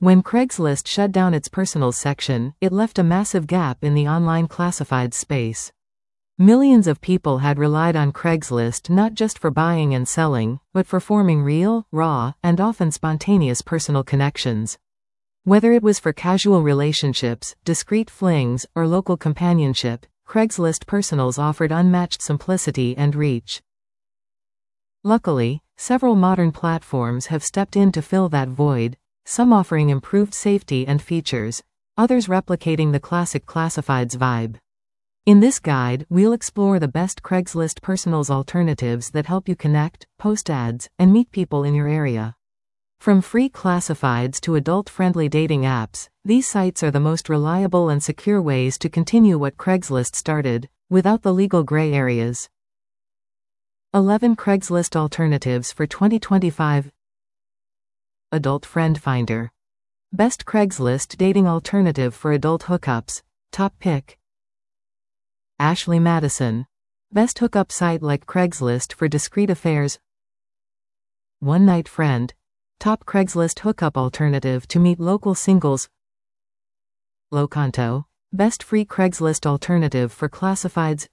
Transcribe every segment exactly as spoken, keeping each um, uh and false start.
When Craigslist shut down its personals section, it left a massive gap in the online classifieds space. Millions of people had relied on Craigslist not just for buying and selling, but for forming real, raw, and often spontaneous personal connections. Whether it was for casual relationships, discreet flings, or local companionship, Craigslist Personals offered unmatched simplicity and reach. Luckily, several modern platforms have stepped in to fill that void, some offering improved safety and features, others replicating the classic classifieds vibe. In this guide, we'll explore the best Craigslist Personals alternatives that help you connect, post ads, and meet people in your area. From free classifieds to adult-friendly dating apps, these sites are the most reliable and secure ways to continue what Craigslist started, without the legal gray areas. eleven Craigslist alternatives for twenty twenty-five. Adult Friend Finder. Best Craigslist dating alternative for adult hookups. Top pick. Ashley Madison. Best hookup site like Craigslist for discreet affairs. One Night Friend. Top Craigslist hookup alternative to meet local singles. Locanto. Best free Craigslist alternative for classifieds.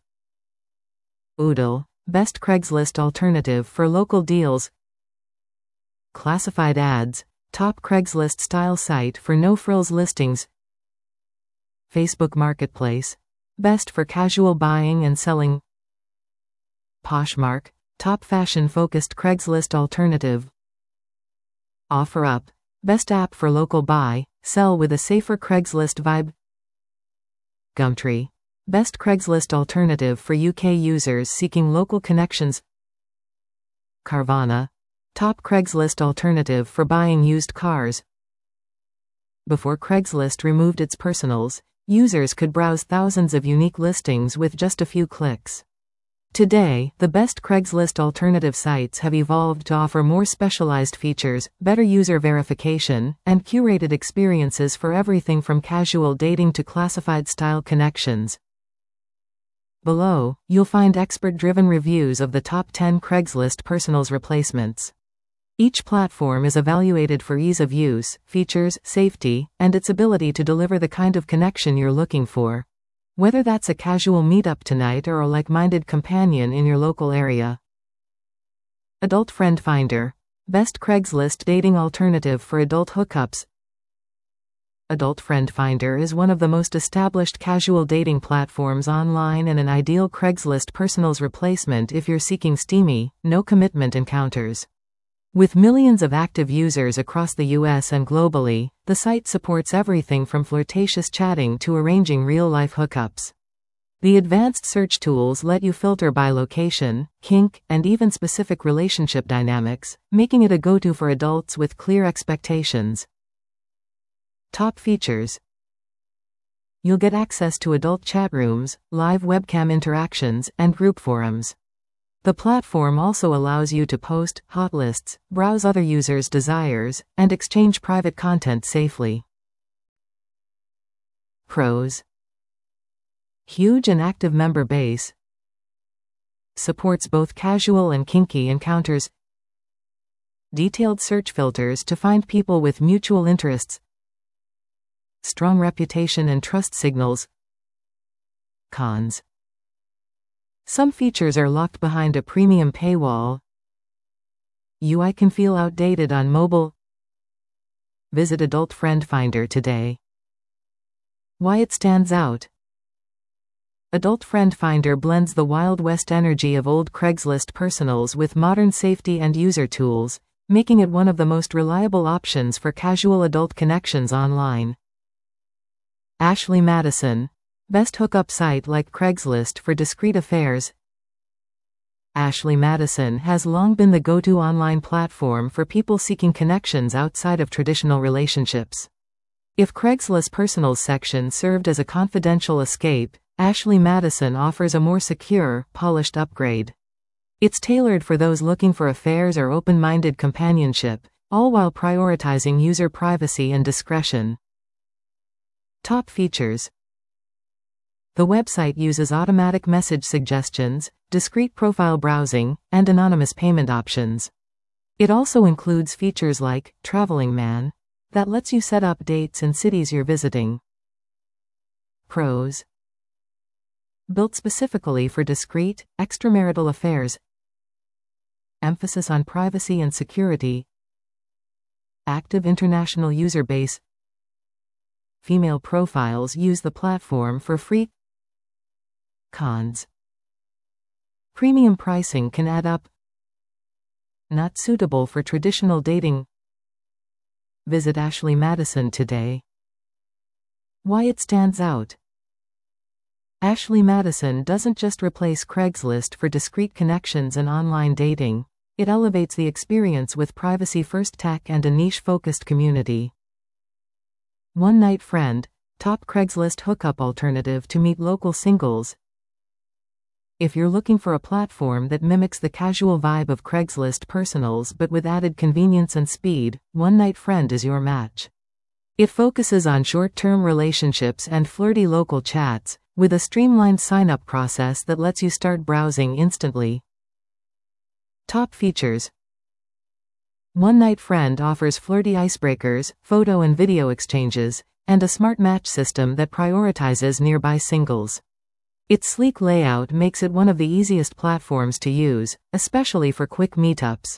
Oodle. Best Craigslist alternative for local deals. Classified Ads. Top Craigslist style site for no-frills listings. Facebook Marketplace. Best for casual buying and selling. Poshmark. Top fashion-focused Craigslist alternative. OfferUp. Best app for local buy, sell with a safer Craigslist vibe. Gumtree. Best Craigslist alternative for U K users seeking local connections. Carvana. Top Craigslist alternative for buying used cars. Before Craigslist removed its personals, users could browse thousands of unique listings with just a few clicks. Today, the best Craigslist alternative sites have evolved to offer more specialized features, better user verification, and curated experiences for everything from casual dating to classified-style connections. Below, you'll find expert-driven reviews of the top ten Craigslist Personals replacements. Each platform is evaluated for ease of use, features, safety, and its ability to deliver the kind of connection you're looking for. Whether that's a casual meetup tonight or a like-minded companion in your local area. Adult Friend Finder. Best Craigslist dating alternative for adult hookups. Adult Friend Finder is one of the most established casual dating platforms online and an ideal Craigslist Personals replacement if you're seeking steamy, no-commitment encounters. With millions of active users across the U S and globally, the site supports everything from flirtatious chatting to arranging real-life hookups. The advanced search tools let you filter by location, kink, and even specific relationship dynamics, making it a go-to for adults with clear expectations. Top features. You'll get access to adult chat rooms, live webcam interactions, and group forums. The platform also allows you to post, hot lists, browse other users' desires, and exchange private content safely. Pros. Huge and active member base. Supports both casual and kinky encounters. Detailed search filters to find people with mutual interests. Strong reputation and trust signals. Cons. Some features are locked behind a premium paywall. U I can feel outdated on mobile. Visit Adult Friend Finder today. Why it stands out. Adult Friend Finder blends the Wild West energy of old Craigslist Personals with modern safety and user tools, making it one of the most reliable options for casual adult connections online. Ashley Madison. Best hookup site like Craigslist for discreet affairs. Ashley Madison has long been the go-to online platform for people seeking connections outside of traditional relationships. If Craigslist Personals section served as a confidential escape, Ashley Madison offers a more secure, polished upgrade. It's tailored for those looking for affairs or open-minded companionship, all while prioritizing user privacy and discretion. Top features. The website uses automatic message suggestions, discrete profile browsing, and anonymous payment options. It also includes features like Traveling Man, that lets you set up dates and cities you're visiting. Pros. Built specifically for discreet, extramarital affairs. Emphasis on privacy and security. Active international user base. Female profiles use the platform for free. Cons. Premium pricing can add up. Not suitable for traditional dating. Visit Ashley Madison today. Why it stands out. Ashley Madison doesn't just replace Craigslist for discreet connections and online dating, it elevates the experience with privacy-first tech and a niche-focused community. One Night Friend, top Craigslist hookup alternative to meet local singles. If you're looking for a platform that mimics the casual vibe of Craigslist personals but with added convenience and speed, One Night Friend is your match. It focuses on short-term relationships and flirty local chats, with a streamlined sign-up process that lets you start browsing instantly. Top features. One Night Friend offers flirty icebreakers, photo and video exchanges, and a smart match system that prioritizes nearby singles. Its sleek layout makes it one of the easiest platforms to use, especially for quick meetups.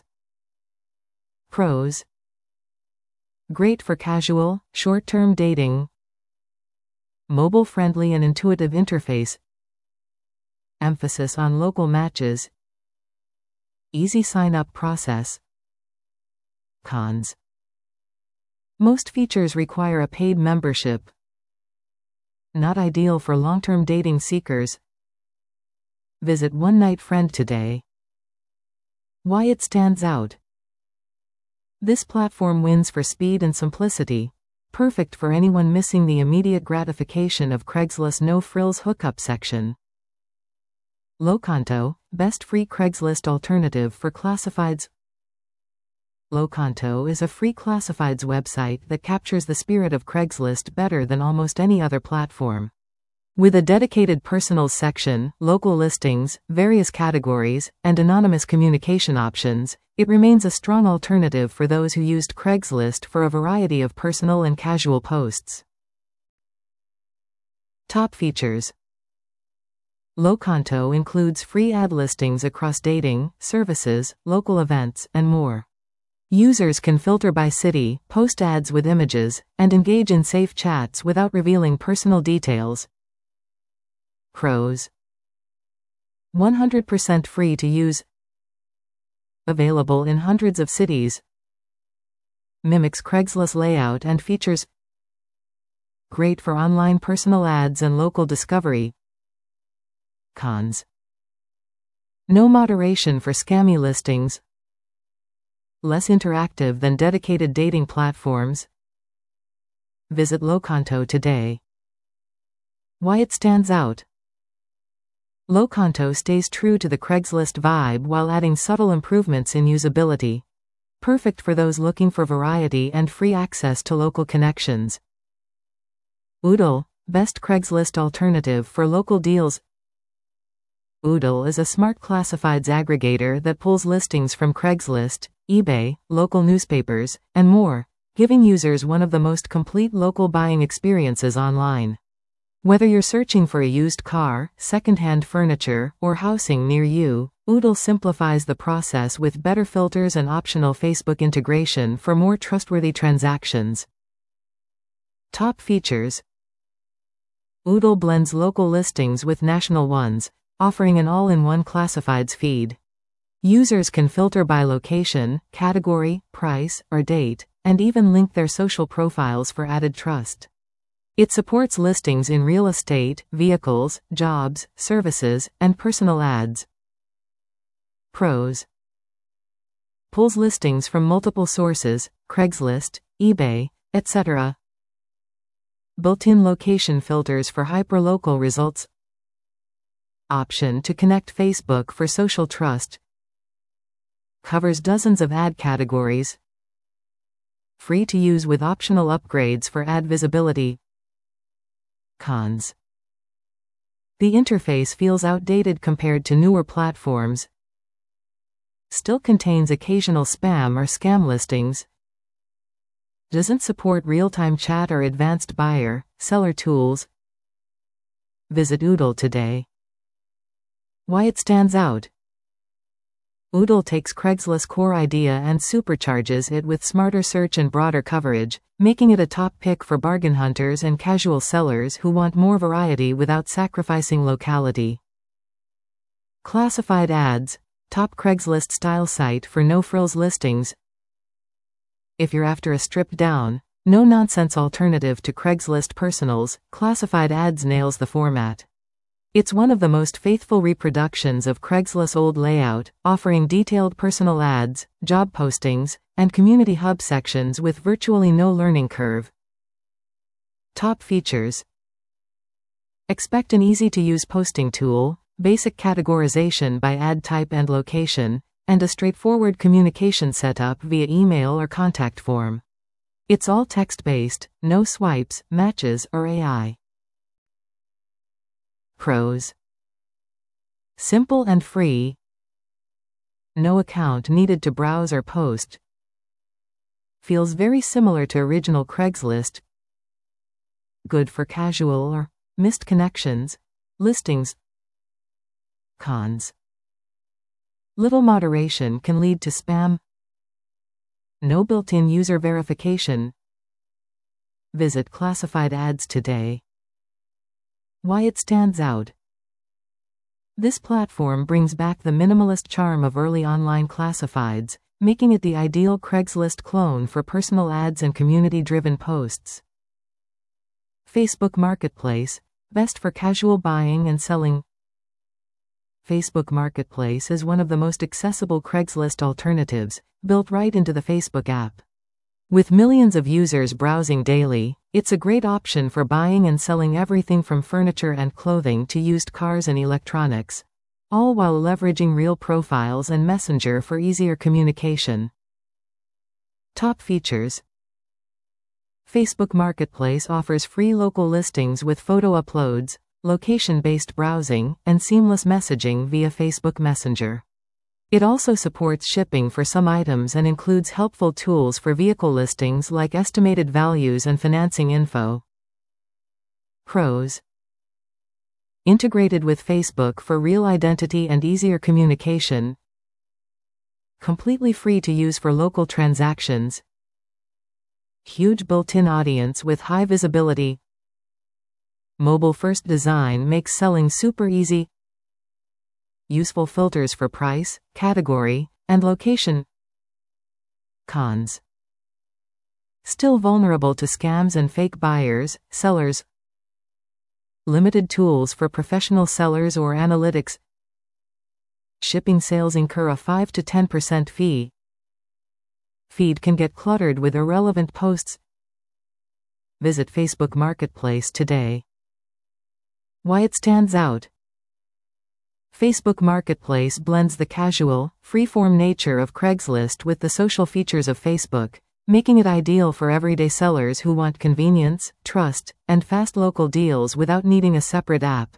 Pros. Great for casual, short-term dating. Mobile-friendly and intuitive interface. Emphasis on local matches. Easy sign-up process. Cons. Most features require a paid membership. Not ideal for long-term dating seekers. Visit One Night Friend today. Why it stands out. This platform wins for speed and simplicity, perfect for anyone missing the immediate gratification of Craigslist's no-frills hookup section. Locanto, best free Craigslist alternative for classifieds. Locanto is a free classifieds website that captures the spirit of Craigslist better than almost any other platform. With a dedicated personals section, local listings, various categories, and anonymous communication options, it remains a strong alternative for those who used Craigslist for a variety of personal and casual posts. Top features. Locanto includes free ad listings across dating, services, local events, and more. Users can filter by city, post ads with images, and engage in safe chats without revealing personal details. Pros. one hundred percent free to use. Available in hundreds of cities. Mimics Craigslist layout and features. Great for online personal ads and local discovery. Cons. No moderation for scammy listings. Less interactive than dedicated dating platforms. Visit Locanto today. Why it stands out. Locanto stays true to the Craigslist vibe while adding subtle improvements in usability. Perfect for those looking for variety and free access to local connections. Oodle, best Craigslist alternative for local deals. Oodle is a smart classifieds aggregator that pulls listings from Craigslist, eBay, local newspapers, and more, giving users one of the most complete local buying experiences online. Whether you're searching for a used car, second-hand furniture, or housing near you, Oodle simplifies the process with better filters and optional Facebook integration for more trustworthy transactions. Top features. Oodle blends local listings with national ones, offering an all-in-one classifieds feed. Users can filter by location, category, price, or date, and even link their social profiles for added trust. It supports listings in real estate, vehicles, jobs, services, and personal ads. Pros. Pulls listings from multiple sources, Craigslist, eBay, et cetera. Built-in location filters for hyperlocal results. Option to connect Facebook for social trust. Covers dozens of ad categories. Free to use with optional upgrades for ad visibility. Cons. The interface feels outdated compared to newer platforms. Still contains occasional spam or scam listings. Doesn't support real-time chat or advanced buyer, seller tools. Visit Oodle today. Why it stands out. Oodle takes Craigslist's core idea and supercharges it with smarter search and broader coverage, making it a top pick for bargain hunters and casual sellers who want more variety without sacrificing locality. Classified ads, top Craigslist style site for no-frills listings. If you're after a stripped-down, no-nonsense alternative to Craigslist personals, Classified Ads nails the format. It's one of the most faithful reproductions of Craigslist's old layout, offering detailed personal ads, job postings, and community hub sections with virtually no learning curve. Top features. Expect an easy-to-use posting tool, basic categorization by ad type and location, and a straightforward communication setup via email or contact form. It's all text-based, no swipes, matches, or A I. Pros. Simple and free. No account needed to browse or post. Feels very similar to original Craigslist. Good for casual or missed connections listings. Cons. Little moderation can lead to spam. No built-in user verification. Visit Classified Ads today. Why it stands out. This platform brings back the minimalist charm of early online classifieds, making it the ideal Craigslist clone for personal ads and community-driven posts. Facebook Marketplace, best for casual buying and selling. Facebook Marketplace is one of the most accessible Craigslist alternatives, built right into the Facebook app. With millions of users browsing daily, it's a great option for buying and selling everything from furniture and clothing to used cars and electronics, all while leveraging real profiles and Messenger for easier communication. Top features. Facebook Marketplace offers free local listings with photo uploads, location-based browsing, and seamless messaging via Facebook Messenger. It also supports shipping for some items and includes helpful tools for vehicle listings like estimated values and financing info. Pros. Integrated with Facebook for real identity and easier communication. Completely free to use for local transactions. Huge built-in audience with high visibility. Mobile-first design makes selling super easy. Useful filters for price, category, and location. Cons. Still vulnerable to scams and fake buyers, sellers. Limited tools for professional sellers or analytics. Shipping sales incur a five to ten percent fee. Feed can get cluttered with irrelevant posts. Visit Facebook Marketplace today. Why it stands out. Facebook Marketplace blends the casual, free-form nature of Craigslist with the social features of Facebook, making it ideal for everyday sellers who want convenience, trust, and fast local deals without needing a separate app.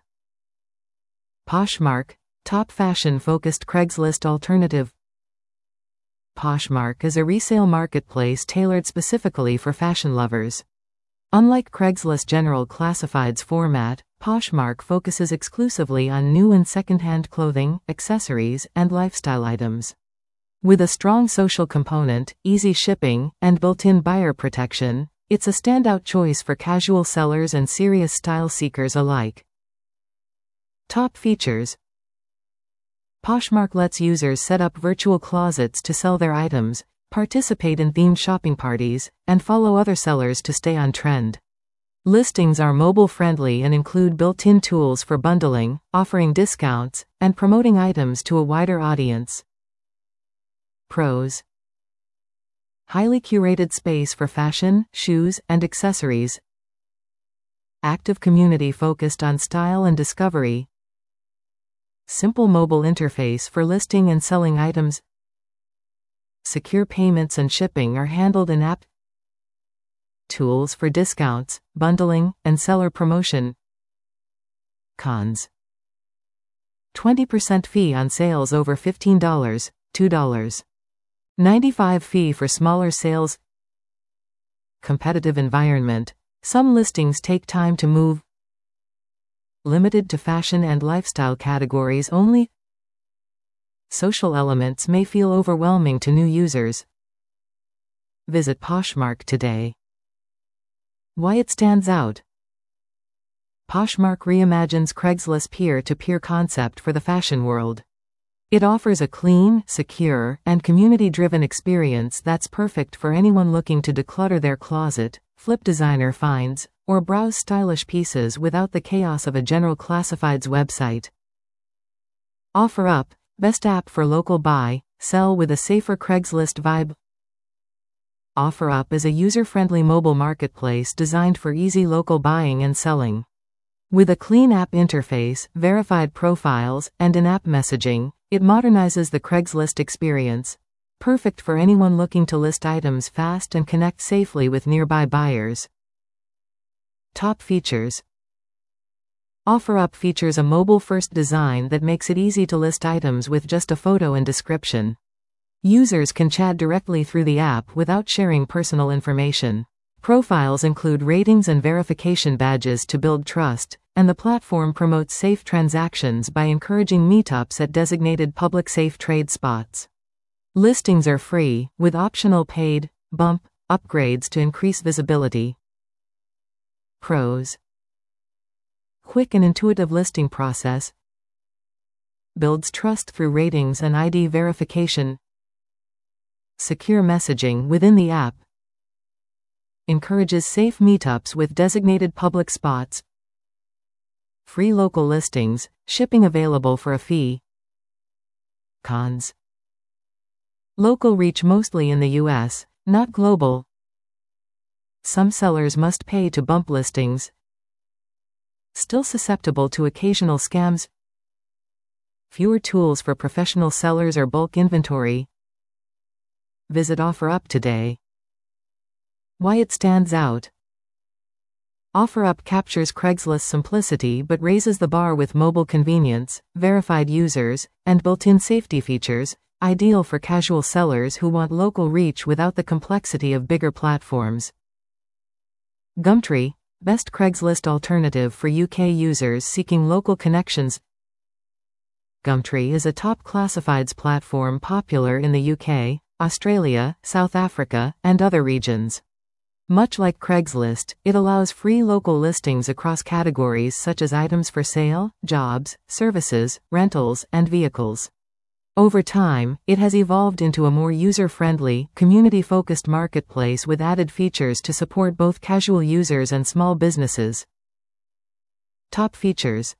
Poshmark, top fashion-focused Craigslist alternative. Poshmark is a resale marketplace tailored specifically for fashion lovers. Unlike Craigslist General Classifieds format, Poshmark focuses exclusively on new and second-hand clothing, accessories, and lifestyle items. With a strong social component, easy shipping, and built-in buyer protection, it's a standout choice for casual sellers and serious style seekers alike. Top features. Poshmark lets users set up virtual closets to sell their items, participate in themed shopping parties, and follow other sellers to stay on trend. Listings are mobile-friendly and include built-in tools for bundling, offering discounts, and promoting items to a wider audience. Pros. Highly curated space for fashion, shoes, and accessories. Active community focused on style and discovery. Simple mobile interface for listing and selling items. Secure payments and shipping are handled in-app. Tools for discounts, bundling, and seller promotion. Cons. twenty percent fee on sales over fifteen dollars, two dollars and ninety-five cents fee for smaller sales. Competitive environment. Some listings take time to move. Limited to fashion and lifestyle categories only. Social elements may feel overwhelming to new users. Visit Poshmark today. Why it stands out. Poshmark reimagines Craigslist's peer-to-peer concept for the fashion world. It offers a clean, secure, and community-driven experience that's perfect for anyone looking to declutter their closet, flip designer finds, or browse stylish pieces without the chaos of a general classifieds website. OfferUp, best app for local buy, sell with a safer Craigslist vibe. OfferUp is a user-friendly mobile marketplace designed for easy local buying and selling. With a clean app interface, verified profiles, and in-app messaging, it modernizes the Craigslist experience. Perfect for anyone looking to list items fast and connect safely with nearby buyers. Top features. OfferUp features a mobile-first design that makes it easy to list items with just a photo and description. Users can chat directly through the app without sharing personal information. Profiles include ratings and verification badges to build trust, and the platform promotes safe transactions by encouraging meetups at designated public safe trade spots. Listings are free, with optional paid, bump, upgrades to increase visibility. Pros. Quick and intuitive listing process. Builds trust through ratings and I D verification. Secure messaging within the app. Encourages safe meetups with designated public spots. Free local listings, shipping available for a fee. Cons. Local reach mostly in the U S, not global. Some sellers must pay to bump listings. Still susceptible to occasional scams. Fewer tools for professional sellers or bulk inventory. Visit OfferUp today. Why it stands out. OfferUp captures Craigslist's simplicity but raises the bar with mobile convenience, verified users, and built-in safety features, ideal for casual sellers who want local reach without the complexity of bigger platforms. Gumtree, best Craigslist alternative for U K users seeking local connections. Gumtree is a top classifieds platform popular in the U K, Australia, South Africa, and other regions. Much like Craigslist, it allows free local listings across categories such as items for sale, jobs, services, rentals, and vehicles. Over time, it has evolved into a more user-friendly, community-focused marketplace with added features to support both casual users and small businesses. Top features.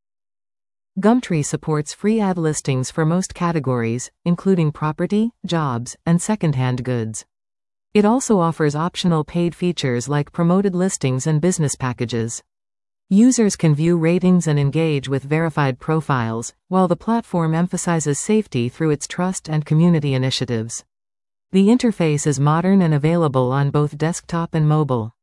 Gumtree supports free ad listings for most categories, including property, jobs, and second-hand goods. It also offers optional paid features like promoted listings and business packages. Users can view ratings and engage with verified profiles, while the platform emphasizes safety through its trust and community initiatives. The interface is modern and available on both desktop and mobile.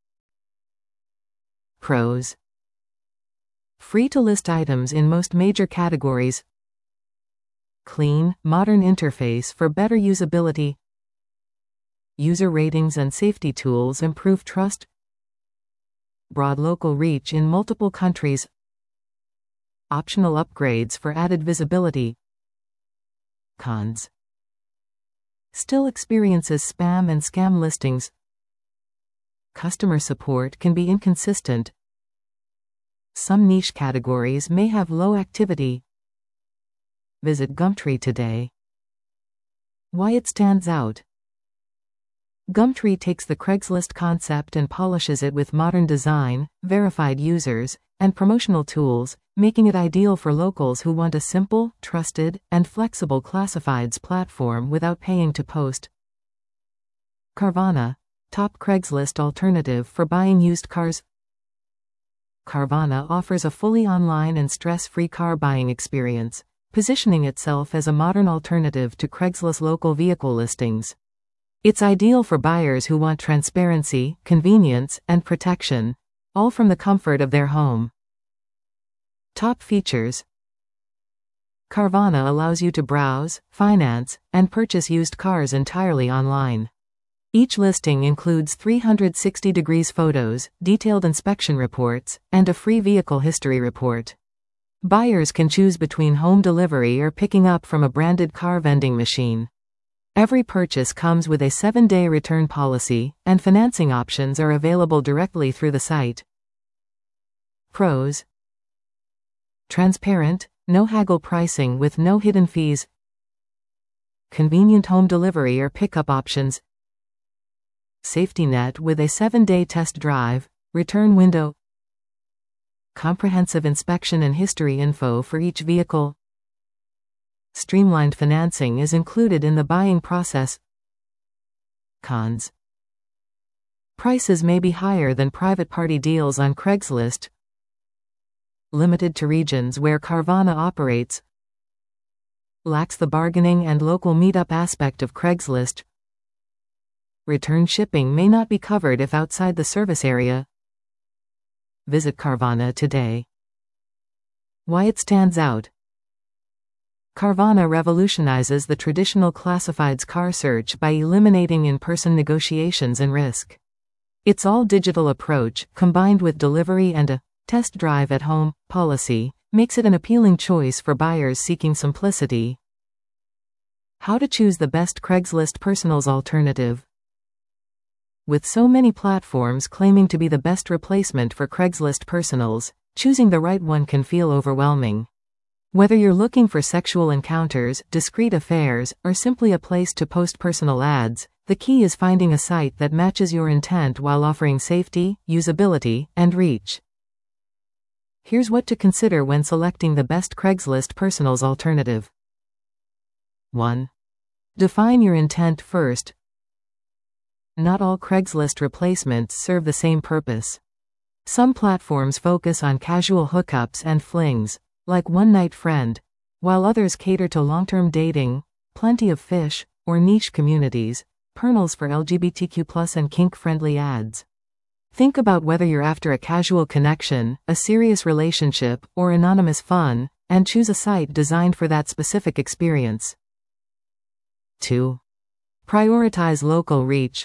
Pros. Free to list items in most major categories. Clean, modern interface for better usability. User ratings and safety tools improve trust. Broad local reach in multiple countries. Optional upgrades for added visibility. Cons. Still experiences spam and scam listings. Customer support can be inconsistent. Some niche categories may have low activity. Visit Gumtree today. Why it stands out. Gumtree takes the Craigslist concept and polishes it with modern design, verified users, and promotional tools, making it ideal for locals who want a simple, trusted, and flexible classifieds platform without paying to post. Carvana, top Craigslist alternative for buying used cars. Carvana offers a fully online and stress-free car buying experience, positioning itself as a modern alternative to Craigslist local vehicle listings. It's ideal for buyers who want transparency, convenience, and protection, all from the comfort of their home. Top features. Carvana allows you to browse, finance, and purchase used cars entirely online. Each listing includes three hundred sixty degrees photos, detailed inspection reports, and a free vehicle history report. Buyers can choose between home delivery or picking up from a branded car vending machine. Every purchase comes with a seven-day return policy, and financing options are available directly through the site. Pros: transparent, no-haggle pricing with no hidden fees. Convenient home delivery or pickup options. Safety net with a seven-day test drive, return window. Comprehensive inspection and history info for each vehicle. Streamlined financing is included in the buying process. Cons: prices may be higher than private party deals on Craigslist. Limited to regions where Carvana operates. Lacks the bargaining and local meetup aspect of Craigslist. Return shipping may not be covered if outside the service area. Visit Carvana today. Why it stands out. Carvana revolutionizes the traditional classifieds car search by eliminating in-person negotiations and risk. Its all-digital approach, combined with delivery and a test drive at home policy, makes it an appealing choice for buyers seeking simplicity. How to choose the best Craigslist Personals alternative. With so many platforms claiming to be the best replacement for Craigslist Personals, choosing the right one can feel overwhelming. Whether you're looking for sexual encounters, discreet affairs, or simply a place to post personal ads, the key is finding a site that matches your intent while offering safety, usability, and reach. Here's what to consider when selecting the best Craigslist Personals alternative. one. Define your intent first. Not all Craigslist replacements serve the same purpose. Some platforms focus on casual hookups and flings, like One Night Friend, while others cater to long-term dating, plenty of fish, or niche communities, Personals for L G B T Q plus and kink-friendly ads. Think about whether you're after a casual connection, a serious relationship, or anonymous fun, and choose a site designed for that specific experience. two. Prioritize local reach.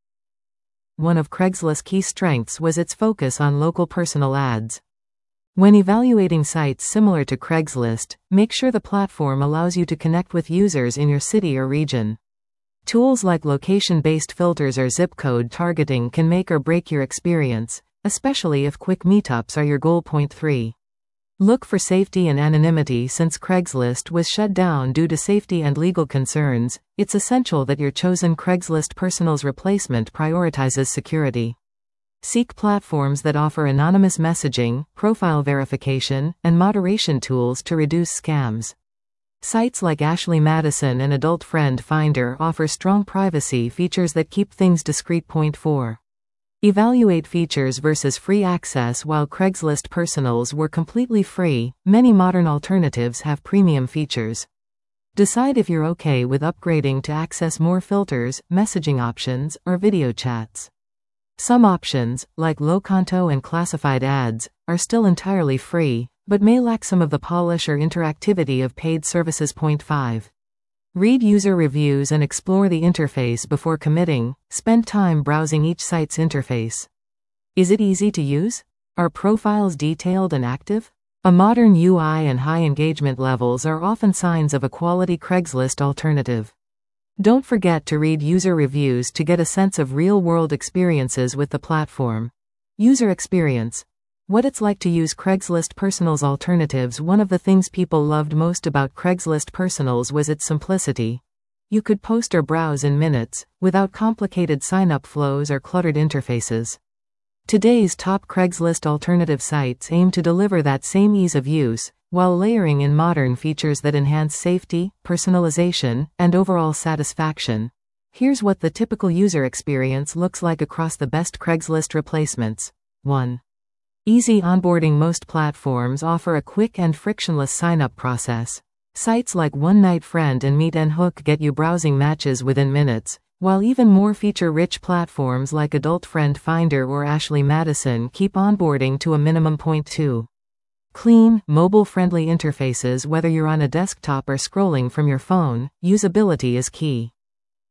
One of Craigslist's key strengths was its focus on local personal ads. When evaluating sites similar to Craigslist, make sure the platform allows you to connect with users in your city or region. Tools like location-based filters or zip code targeting can make or break your experience, especially if quick meetups are your goal. Point three. Look for safety and anonymity. Since Craigslist was shut down due to safety and legal concerns, it's essential that your chosen Craigslist Personals replacement prioritizes security. Seek platforms that offer anonymous messaging, profile verification, and moderation tools to reduce scams. Sites like Ashley Madison and Adult Friend Finder offer strong privacy features that keep things discreet. Point four. Evaluate features versus free access. While Craigslist Personals were completely free, many modern alternatives have premium features. Decide if you're okay with upgrading to access more filters, messaging options, or video chats. Some options, like Locanto and classified ads, are still entirely free, but may lack some of the polish or interactivity of paid services. Point five. Read user reviews and explore the interface before committing. Spend time browsing each site's interface. Is it easy to use? Are profiles detailed and active? A modern U I and high engagement levels are often signs of a quality Craigslist alternative. Don't forget to read user reviews to get a sense of real-world experiences with the platform. User experience. What it's like to use Craigslist Personals alternatives. One of the things people loved most about Craigslist Personals was its simplicity. You could post or browse in minutes, without complicated sign-up flows or cluttered interfaces. Today's top Craigslist alternative sites aim to deliver that same ease of use, while layering in modern features that enhance safety, personalization, and overall satisfaction. Here's what the typical user experience looks like across the best Craigslist replacements. one. Easy onboarding. Most platforms offer a quick and frictionless sign-up process. Sites like One Night Friend and Meet and Hook get you browsing matches within minutes, while even more feature-rich platforms like Adult Friend Finder or Ashley Madison keep onboarding to a minimum. Point two. Clean, mobile-friendly interfaces. Whether you're on a desktop or scrolling from your phone, usability is key.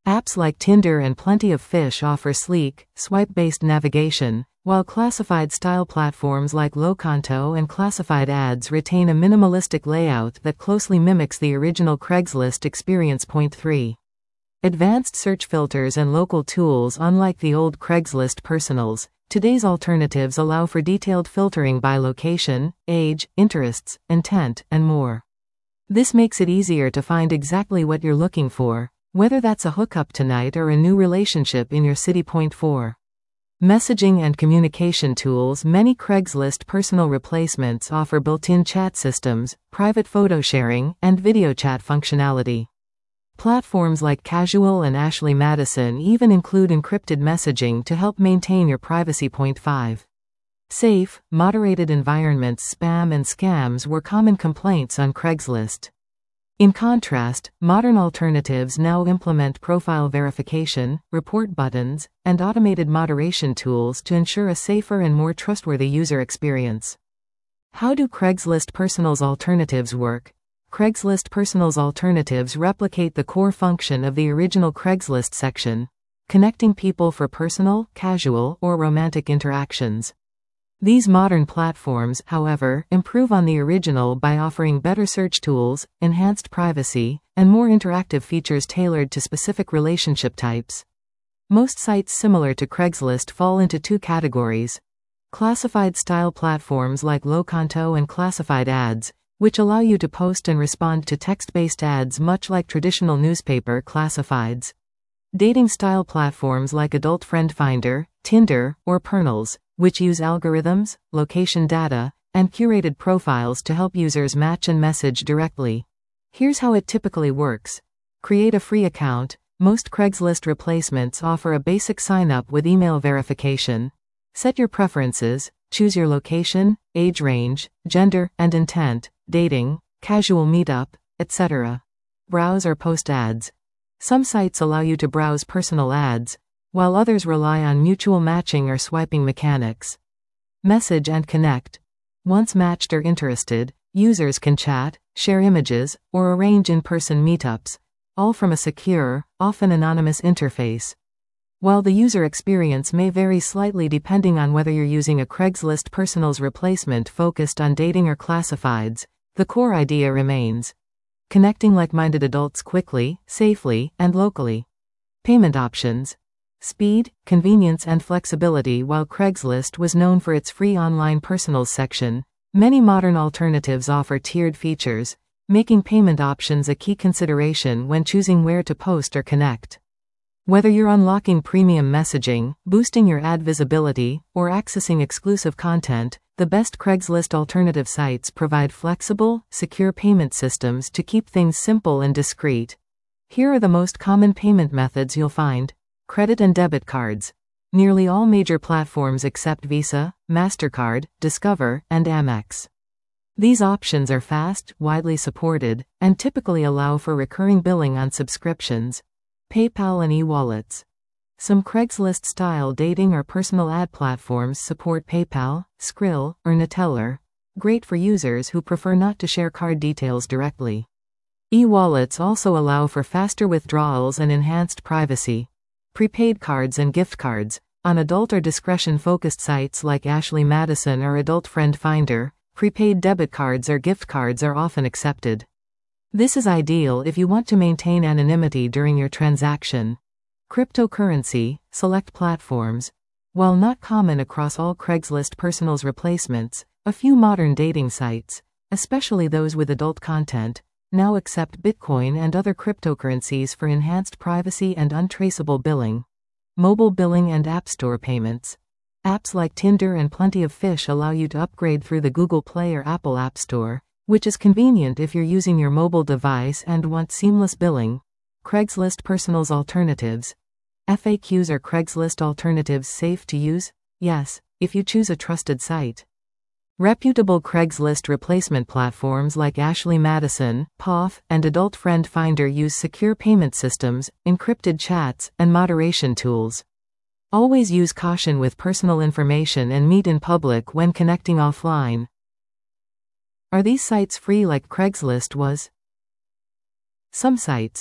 Apps like Tinder and Plenty of Fish offer sleek, swipe-based navigation, while classified-style platforms like Locanto and Classified Ads retain a minimalistic layout that closely mimics the original Craigslist experience. Point three. Advanced search filters and local tools. Unlike the old Craigslist personals, today's alternatives allow for detailed filtering by location, age, interests, intent, and more. This makes it easier to find exactly what you're looking for, whether that's a hookup tonight or a new relationship in your city. Point four. Messaging and communication tools. Many Craigslist personal replacements offer built-in chat systems, private photo sharing, and video chat functionality. Platforms like Casual and Ashley Madison even include encrypted messaging to help maintain your privacy. Point five. Safe, moderated environments. Spam and scams were common complaints on Craigslist. In contrast, modern alternatives now implement profile verification, report buttons, and automated moderation tools to ensure a safer and more trustworthy user experience. How do Craigslist Personals alternatives work? Craigslist Personals alternatives replicate the core function of the original Craigslist section, connecting people for personal, casual, or romantic interactions. These modern platforms, however, improve on the original by offering better search tools, enhanced privacy, and more interactive features tailored to specific relationship types. Most sites similar to Craigslist fall into two categories. Classified-style platforms like Locanto and Classified Ads, which allow you to post and respond to text-based ads much like traditional newspaper classifieds. Dating-style platforms like Adult Friend Finder, Tinder, or Pernals, which use algorithms, location data, and curated profiles to help users match and message directly. Here's how it typically works. Create a free account. Most Craigslist replacements offer a basic sign-up with email verification. Set your preferences, choose your location, age range, gender, and intent, dating, casual meetup, et cetera. Browse or post ads. Some sites allow you to browse personal ads, while others rely on mutual matching or swiping mechanics. Message and connect. Once matched or interested, users can chat, share images, or arrange in-person meetups, all from a secure, often anonymous interface. While the user experience may vary slightly depending on whether you're using a Craigslist Personals replacement focused on dating or classifieds, the core idea remains. Connecting like-minded adults quickly, safely, and locally. Payment options. Speed, convenience, and flexibility. While Craigslist was known for its free online personals section, many modern alternatives offer tiered features, making payment options a key consideration when choosing where to post or connect. Whether you're unlocking premium messaging, boosting your ad visibility, or accessing exclusive content, the best Craigslist alternative sites provide flexible, secure payment systems to keep things simple and discreet. Here are the most common payment methods you'll find. Credit and debit cards. Nearly all major platforms accept Visa, MasterCard, Discover, and Amex. These options are fast, widely supported, and typically allow for recurring billing on subscriptions. PayPal and e-wallets. Some Craigslist-style dating or personal ad platforms support PayPal, Skrill, or Neteller, great for users who prefer not to share card details directly. E-wallets also allow for faster withdrawals and enhanced privacy. Prepaid cards and gift cards. On adult or discretion-focused sites like Ashley Madison or Adult Friend Finder, prepaid debit cards or gift cards are often accepted. This is ideal if you want to maintain anonymity during your transaction. Cryptocurrency. Select platforms. While not common across all Craigslist Personals replacements, a few modern dating sites, especially those with adult content, now accept Bitcoin and other cryptocurrencies for enhanced privacy and untraceable billing. Mobile billing and App Store payments. Apps like Tinder and Plenty of Fish allow you to upgrade through the Google Play or Apple App Store, which is convenient if you're using your mobile device and want seamless billing. Craigslist Personals alternatives. F A Qs. Are Craigslist alternatives safe to use? Yes, if you choose a trusted site. Reputable Craigslist replacement platforms like Ashley Madison, P O F, and Adult Friend Finder use secure payment systems, encrypted chats, and moderation tools. Always use caution with personal information and meet in public when connecting offline. Are these sites free like Craigslist was? Some sites,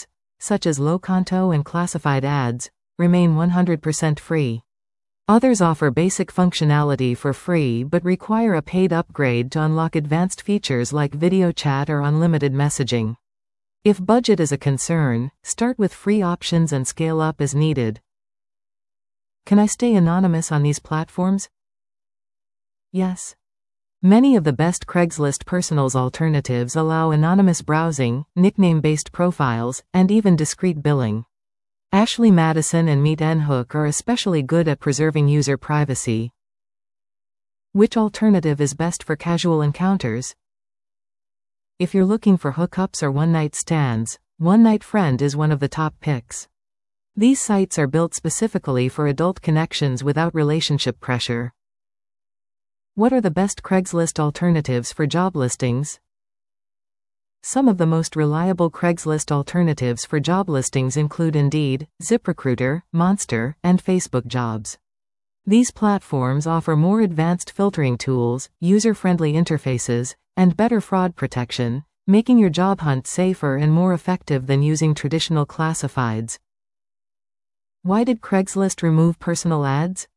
such as Locanto and classified ads, remain one hundred percent free. Others offer basic functionality for free but require a paid upgrade to unlock advanced features like video chat or unlimited messaging. If budget is a concern, start with free options and scale up as needed. Can I stay anonymous on these platforms? Yes. Many of the best Craigslist personals alternatives allow anonymous browsing, nickname-based profiles, and even discreet billing. Ashley Madison and Meet and Hook are especially good at preserving user privacy. Which alternative is best for casual encounters? If you're looking for hookups or one-night stands, One Night Friend is one of the top picks. These sites are built specifically for adult connections without relationship pressure. What are the best Craigslist alternatives for job listings? Some of the most reliable Craigslist alternatives for job listings include Indeed, ZipRecruiter, Monster, and Facebook Jobs. These platforms offer more advanced filtering tools, user-friendly interfaces, and better fraud protection, making your job hunt safer and more effective than using traditional classifieds. Why did Craigslist remove personal ads?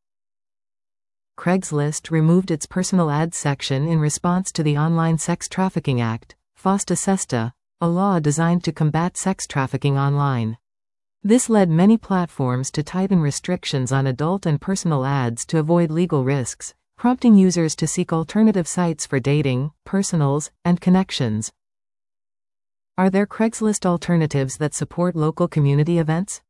Craigslist removed its personal ads section in response to the Online Sex Trafficking Act, FOSTA SESTA, a law designed to combat sex trafficking online. This led many platforms to tighten restrictions on adult and personal ads to avoid legal risks, prompting users to seek alternative sites for dating, personals, and connections. Are there Craigslist alternatives that support local community events?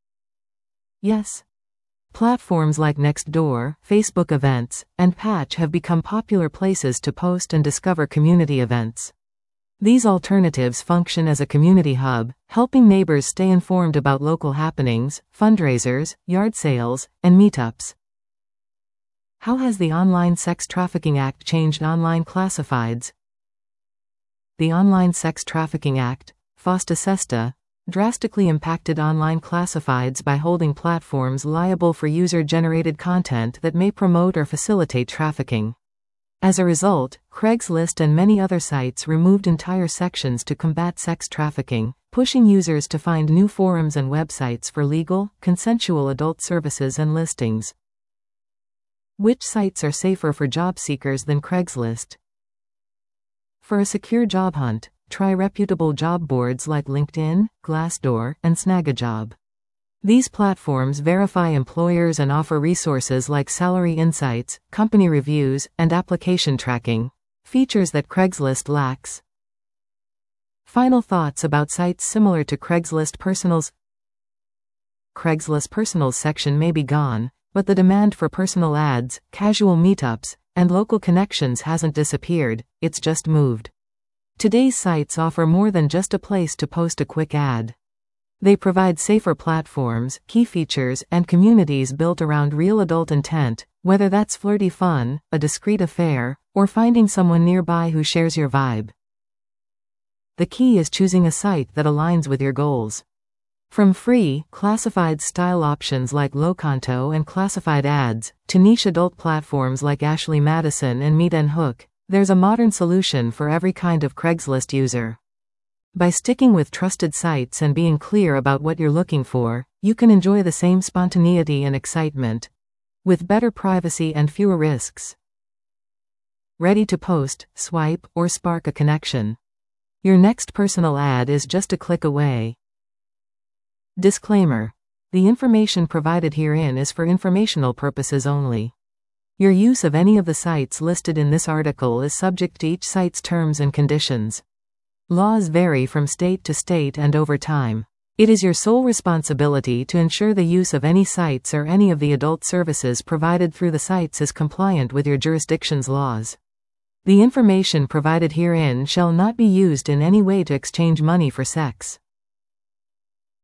Yes. Platforms like Nextdoor, Facebook Events, and Patch have become popular places to post and discover community events. These alternatives function as a community hub, helping neighbors stay informed about local happenings, fundraisers, yard sales, and meetups. How has the Online Sex Trafficking Act changed online classifieds? The Online Sex Trafficking Act, FOSTA SESTA, drastically impacted online classifieds by holding platforms liable for user-generated content that may promote or facilitate trafficking. As a result, Craigslist and many other sites removed entire sections to combat sex trafficking, pushing users to find new forums and websites for legal, consensual adult services and listings. Which sites are safer for job seekers than Craigslist? For a secure job hunt, try reputable job boards like LinkedIn, Glassdoor, and Snagajob. These platforms verify employers and offer resources like salary insights, company reviews, and application tracking, features that Craigslist lacks. Final thoughts about sites similar to Craigslist Personals. Craigslist Personals section may be gone, but the demand for personal ads, casual meetups, and local connections hasn't disappeared, it's just moved. Today's sites offer more than just a place to post a quick ad. They provide safer platforms, key features, and communities built around real adult intent, whether that's flirty fun, a discreet affair, or finding someone nearby who shares your vibe. The key is choosing a site that aligns with your goals. From free, classified-style options like Locanto and classified ads, to niche adult platforms like Ashley Madison and Meet and Hook, there's a modern solution for every kind of Craigslist user. By sticking with trusted sites and being clear about what you're looking for, you can enjoy the same spontaneity and excitement, with better privacy and fewer risks. Ready to post, swipe, or spark a connection. Your next personal ad is just a click away. Disclaimer: the information provided herein is for informational purposes only. Your use of any of the sites listed in this article is subject to each site's terms and conditions. Laws vary from state to state and over time. It is your sole responsibility to ensure the use of any sites or any of the adult services provided through the sites is compliant with your jurisdiction's laws. The information provided herein shall not be used in any way to exchange money for sex.